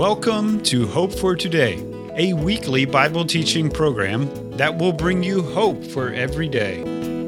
Welcome to Hope for Today, a weekly Bible teaching program that will bring you hope for every day.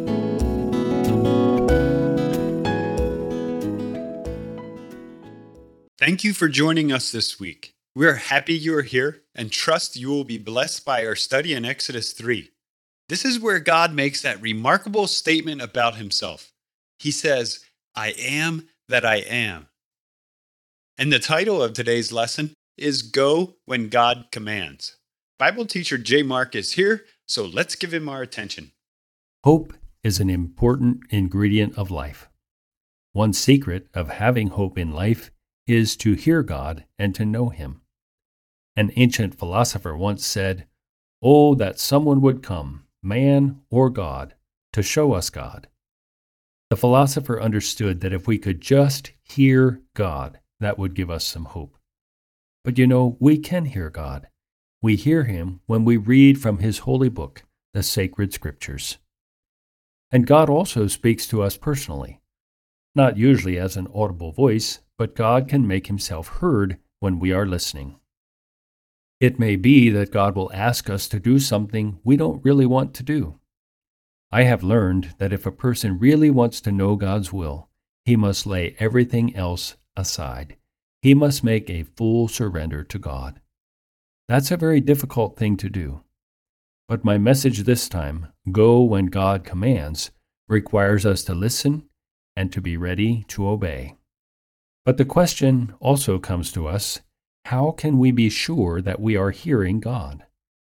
Thank you for joining us this week. We're happy you are here and trust you will be blessed by our study in Exodus 3. This is where God makes that remarkable statement about himself. He says, "I am that I am." And the title of today's lesson is Go When God Commands. Bible teacher J. Mark is here, so let's give him our attention. Hope is an important ingredient of life. One secret of having hope in life is to hear God and to know Him. An ancient philosopher once said, "Oh, that someone would come, man or God, to show us God." The philosopher understood that if we could just hear God, that would give us some hope. But we can hear God. We hear Him when we read from His holy book, the sacred Scriptures. And God also speaks to us personally, not usually as an audible voice, but God can make Himself heard when we are listening. It may be that God will ask us to do something we don't really want to do. I have learned that if a person really wants to know God's will, he must lay everything else aside. He must make a full surrender to God. That's a very difficult thing to do. But my message this time, Go When God Commands, requires us to listen and to be ready to obey. But the question also comes to us, how can we be sure that we are hearing God?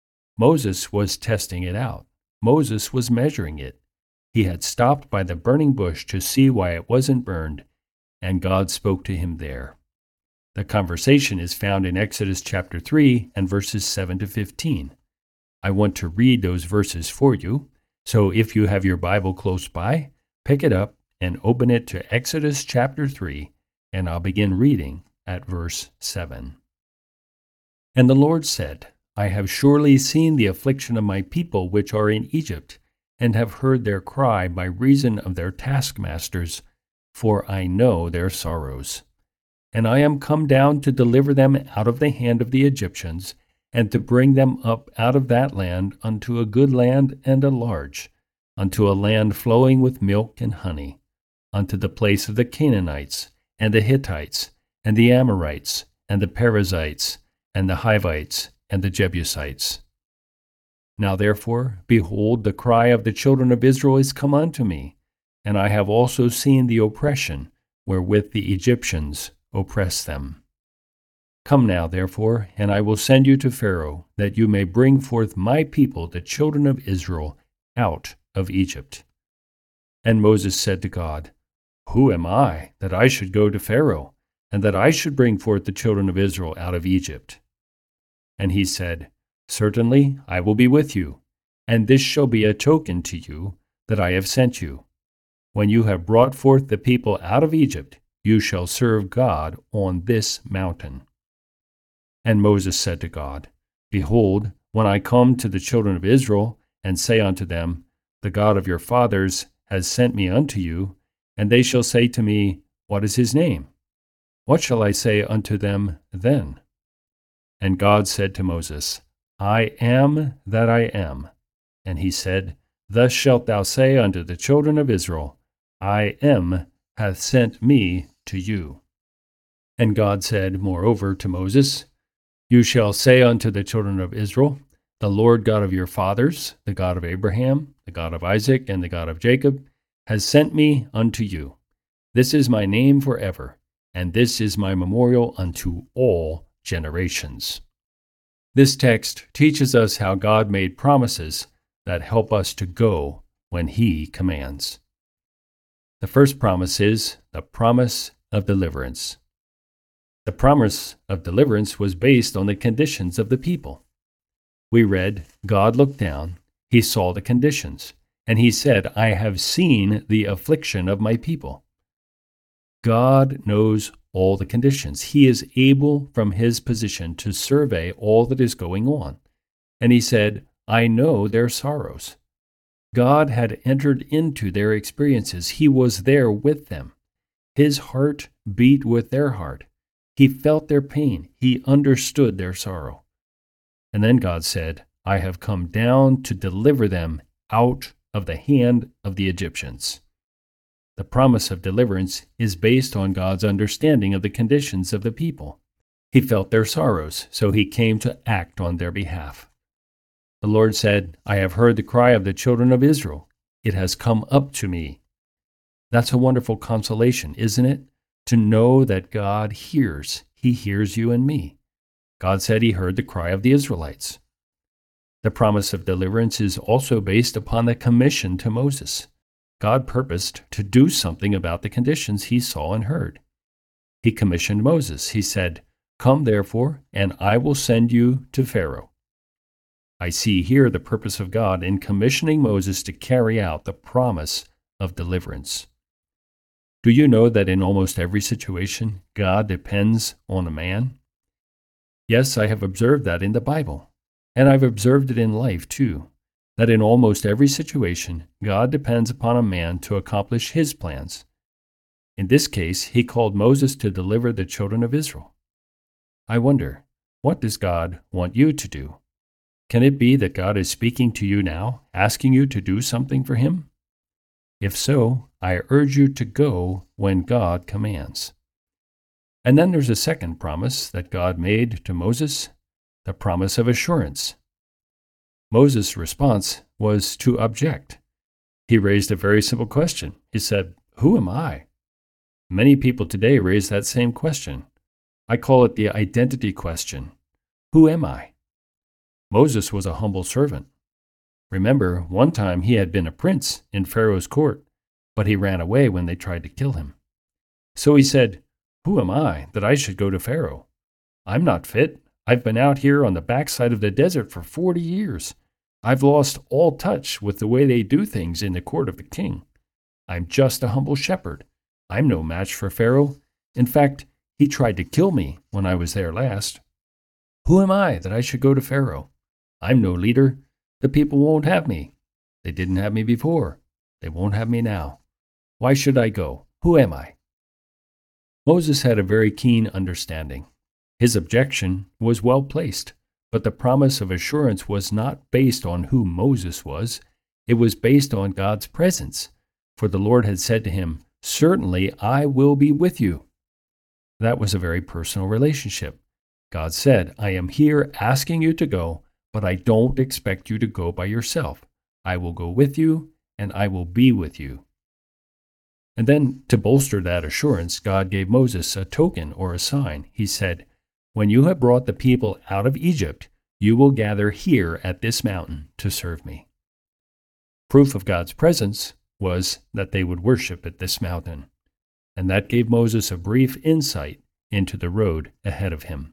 Moses was testing it out. Moses was measuring it. He had stopped by the burning bush to see why it wasn't burned, and God spoke to him there. The conversation is found in Exodus chapter 3 and verses 7 to 15. I want to read those verses for you, so if you have your Bible close by, pick it up and open it to Exodus chapter 3, and I'll begin reading at verse 7. And the Lord said, I have surely seen the affliction of my people which are in Egypt, and have heard their cry by reason of their taskmasters, for I know their sorrows. And I am come down to deliver them out of the hand of the Egyptians, and to bring them up out of that land unto a good land and a large, unto a land flowing with milk and honey, unto the place of the Canaanites, and the Hittites, and the Amorites, and the Perizzites, and the Hivites, and the Jebusites. Now therefore, behold, the cry of the children of Israel is come unto me, and I have also seen the oppression wherewith the Egyptians oppress them. Come now, therefore, and I will send you to Pharaoh, that you may bring forth my people, the children of Israel, out of Egypt. And Moses said to God, Who am I, that I should go to Pharaoh, and that I should bring forth the children of Israel out of Egypt? And he said, Certainly I will be with you, and this shall be a token to you that I have sent you. When you have brought forth the people out of Egypt, you shall serve God on this mountain. And Moses said to God, Behold, when I come to the children of Israel, and say unto them, The God of your fathers has sent me unto you, and they shall say to me, What is his name? What shall I say unto them then? And God said to Moses, I am that I am. And he said, Thus shalt thou say unto the children of Israel, I am hath sent me to you. And God said moreover to Moses, You shall say unto the children of Israel, The Lord God of your fathers, the God of Abraham, the God of Isaac, and the God of Jacob, has sent me unto you. This is my name forever, and this is my memorial unto all generations. This text teaches us how God made promises that help us to go when He commands. The first promise is the promise of deliverance. The promise of deliverance was based on the conditions of the people. We read, God looked down, He saw the conditions, and He said, I have seen the affliction of my people. God knows all the conditions. He is able from His position to survey all that is going on. And He said, I know their sorrows. God had entered into their experiences. He was there with them. His heart beat with their heart. He felt their pain. He understood their sorrow. And then God said, I have come down to deliver them out of the hand of the Egyptians. The promise of deliverance is based on God's understanding of the conditions of the people. He felt their sorrows, so he came to act on their behalf. The Lord said, I have heard the cry of the children of Israel. It has come up to me. That's a wonderful consolation, isn't it? To know that God hears. He hears you and me. God said he heard the cry of the Israelites. The promise of deliverance is also based upon the commission to Moses. God purposed to do something about the conditions he saw and heard. He commissioned Moses. He said, Come therefore, and I will send you to Pharaoh. I see here the purpose of God in commissioning Moses to carry out the promise of deliverance. Do you know that in almost every situation, God depends on a man? Yes, I have observed that in the Bible, and I've observed it in life too, that in almost every situation, God depends upon a man to accomplish his plans. In this case, he called Moses to deliver the children of Israel. I wonder, what does God want you to do? Can it be that God is speaking to you now, asking you to do something for him? If so, I urge you to go when God commands. And then there's a second promise that God made to Moses, the promise of assurance. Moses' response was to object. He raised a very simple question. He said, Who am I? Many people today raise that same question. I call it the identity question. Who am I? Moses was a humble servant. Remember, one time he had been a prince in Pharaoh's court, but he ran away when they tried to kill him. So he said, Who am I that I should go to Pharaoh? I'm not fit. I've been out here on the backside of the desert for 40 years. I've lost all touch with the way they do things in the court of the king. I'm just a humble shepherd. I'm no match for Pharaoh. In fact, he tried to kill me when I was there last. Who am I that I should go to Pharaoh? I'm no leader. The people won't have me. They didn't have me before. They won't have me now. Why should I go? Who am I? Moses had a very keen understanding. His objection was well placed, but the promise of assurance was not based on who Moses was. It was based on God's presence, for the Lord had said to him, Certainly I will be with you. That was a very personal relationship. God said, I am here asking you to go, but I don't expect you to go by yourself. I will go with you, and I will be with you. And then, to bolster that assurance, God gave Moses a token or a sign. He said, When you have brought the people out of Egypt, you will gather here at this mountain to serve me. Proof of God's presence was that they would worship at this mountain, and that gave Moses a brief insight into the road ahead of him.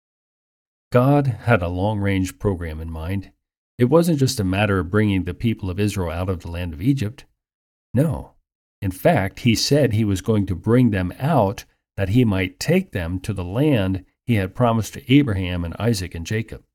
God had a long-range program in mind. It wasn't just a matter of bringing the people of Israel out of the land of Egypt. No. In fact, he said he was going to bring them out that he might take them to the land he had promised to Abraham and Isaac and Jacob.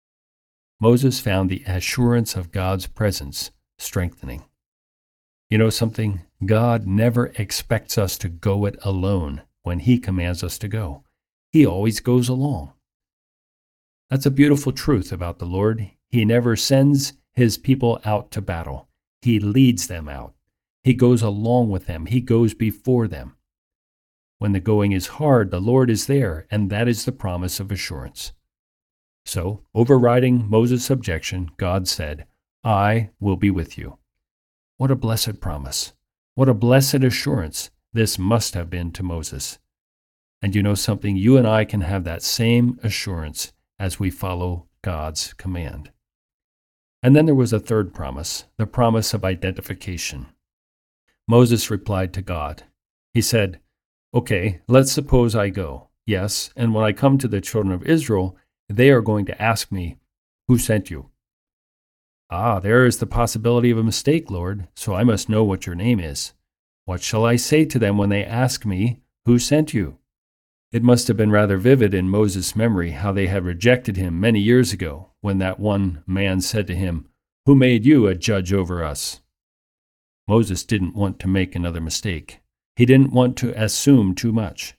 Moses found the assurance of God's presence strengthening. You know something? God never expects us to go it alone when he commands us to go. He always goes along. That's a beautiful truth about the Lord. He never sends his people out to battle. He leads them out. He goes along with them. He goes before them. When the going is hard, the Lord is there, and that is the promise of assurance. So, overriding Moses' objection, God said, I will be with you. What a blessed promise. What a blessed assurance this must have been to Moses. And you know something? You and I can have that same assurance as we follow God's command. And then there was a third promise, the promise of identification. Moses replied to God. He said, Okay, let's suppose I go. Yes, and when I come to the children of Israel, they are going to ask me, Who sent you? There is the possibility of a mistake, Lord, so I must know what your name is. What shall I say to them when they ask me, Who sent you? It must have been rather vivid in Moses' memory how they had rejected him many years ago when that one man said to him, Who made you a judge over us? Moses didn't want to make another mistake. He didn't want to assume too much.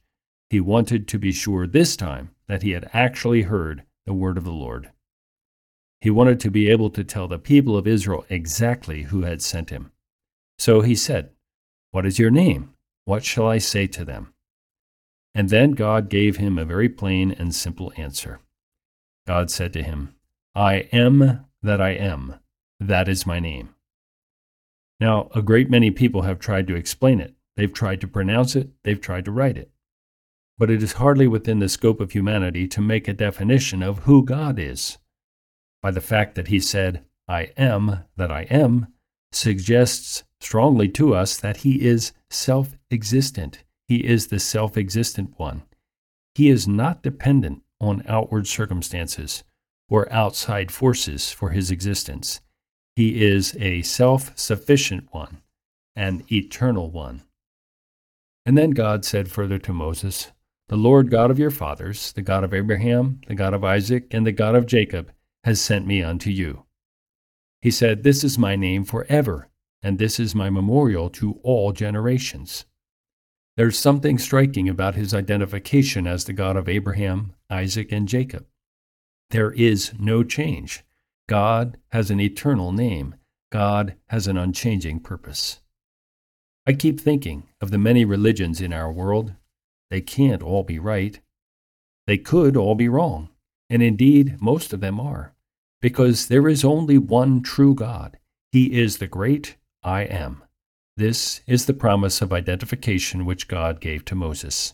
He wanted to be sure this time that he had actually heard the word of the Lord. He wanted to be able to tell the people of Israel exactly who had sent him. So he said, "What is your name? What shall I say to them?" And then God gave him a very plain and simple answer. God said to him, "I am that I am. That is my name." Now, a great many people have tried to explain it. They've tried to pronounce it. They've tried to write it. But it is hardly within the scope of humanity to make a definition of who God is. By the fact that he said, "I am that I am," suggests strongly to us that he is self-existent. He is the self-existent one. He is not dependent on outward circumstances or outside forces for his existence. He is a self-sufficient one, an eternal one. And then God said further to Moses, "The Lord God of your fathers, the God of Abraham, the God of Isaac, and the God of Jacob, has sent me unto you." He said, "This is my name forever, and this is my memorial to all generations." There's something striking about his identification as the God of Abraham, Isaac, and Jacob. There is no change. God has an eternal name. God has an unchanging purpose. I keep thinking of the many religions in our world. They can't all be right. They could all be wrong. And indeed, most of them are. Because there is only one true God. He is the great I Am. This is the promise of identification which God gave to Moses.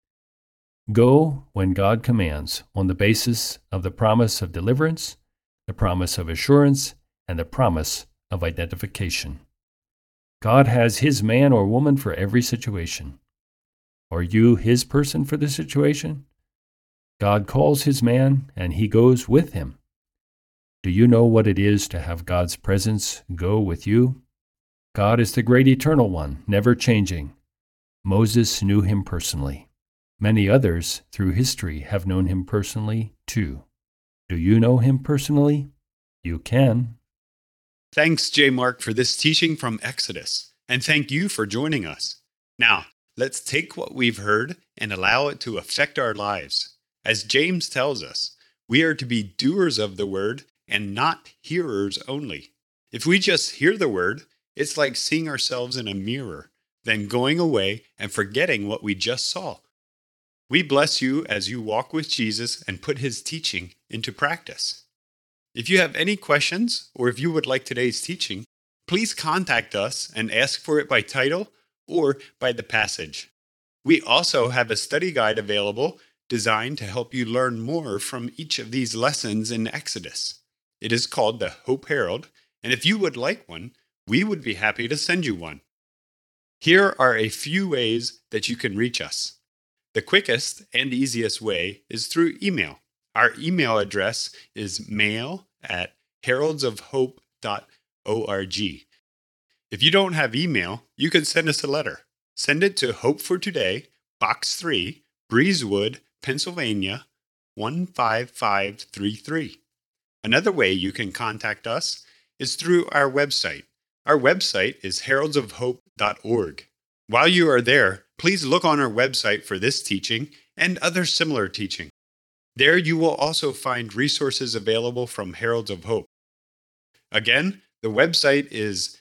Go when God commands, on the basis of the promise of deliverance, the promise of assurance, and the promise of identification. God has his man or woman for every situation. Are you his person for the situation? God calls his man, and he goes with him. Do you know what it is to have God's presence go with you? God is the great eternal one, never changing. Moses knew him personally. Many others through history have known him personally too. Do you know him personally? You can. Thanks, J. Mark, for this teaching from Exodus, and thank you for joining us. Now, let's take what we've heard and allow it to affect our lives. As James tells us, we are to be doers of the word and not hearers only. If we just hear the word, it's like seeing ourselves in a mirror, then going away and forgetting what we just saw. We bless you as you walk with Jesus and put his teaching into practice. If you have any questions, or if you would like today's teaching, please contact us and ask for it by title or by the passage. We also have a study guide available designed to help you learn more from each of these lessons in Exodus. It is called the Hope Herald, and if you would like one, we would be happy to send you one. Here are a few ways that you can reach us. The quickest and easiest way is through email. Our email address is mail@heraldsofhope.org. If you don't have email, you can send us a letter. Send it to Hope for Today, Box 3, Breezewood, Pennsylvania, 15533. Another way you can contact us is through our website. Our website is heraldsofhope.org. While you are there, please look on our website for this teaching and other similar teaching. There you will also find resources available from Heralds of Hope. Again, the website is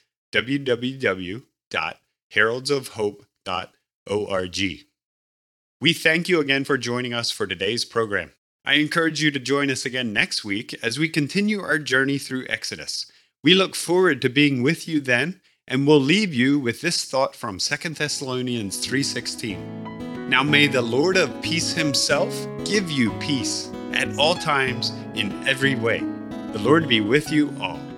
www.heraldsofhope.org. We thank you again for joining us for today's program. I encourage you to join us again next week as we continue our journey through Exodus. We look forward to being with you then, and we'll leave you with this thought from 2 Thessalonians 3:16. Now may the Lord of peace himself give you peace at all times in every way. The Lord be with you all.